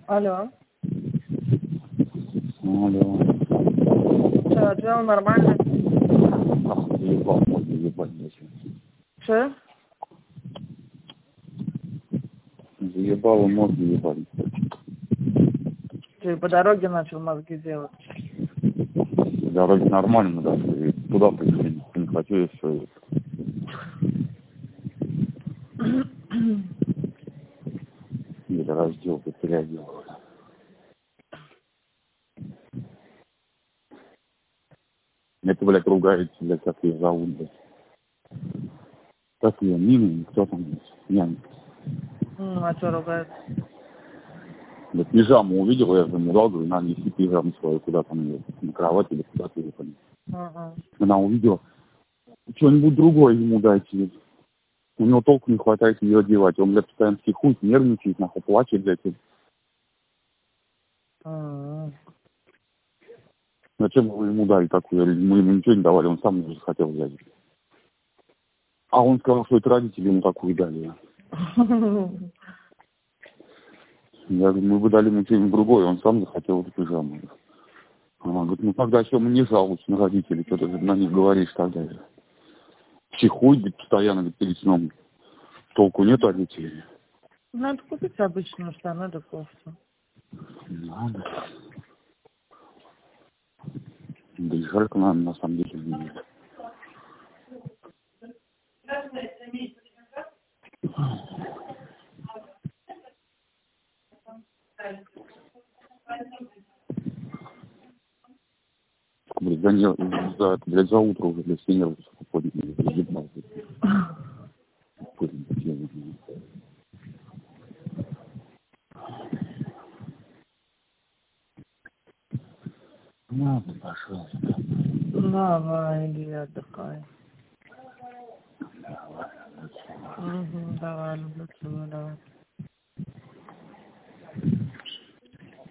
Алло. Алло. Что, отвел нормально? Ебал, можно ебать зачем? Что? Заебало мозги ебать. Ты по дороге начал мозги делать? Дороги нормально, да. И туда пришли. Не хотели все. Или раздел, переодел. Это, блядь, ругается, блядь, как ее зовут, блядь. Как ее, Нина, кто там, блядь, нянька. А что ругается? Да пижаму увидел, я замурал, говорю, надо нести пижаму свою, куда там ее, на кровать или куда-то ее понес. Она увидела, что-нибудь другое ему дайте. У него толку не хватает ее одевать. Он, блядь, постоянно психует, нервничает, нахуй, плачет, блядь. Зачем вы ему дали такую? Мы ему ничего не давали, он сам уже захотел взять. А он сказал, что это родители ему такую дали. Я говорю, мы бы дали ему что-нибудь другое, он сам захотел эту пижаму. Она говорит, ну тогда что мы не жалуемся на родителей, что ты на них говоришь тогда. Психует, говорит, постоянно, говорит, перед сном. Толку нет от детей. Надо купить обычную штаны да кофту. Надо. Да и жарко, наверное, на самом деле не. Блядь, за утро уже, блядь, все нервы подняли, блядь, ебал, блядь. Ладно, пошел. Давай, иди отдыхай. Давай, Давай, люблю тебя, давай.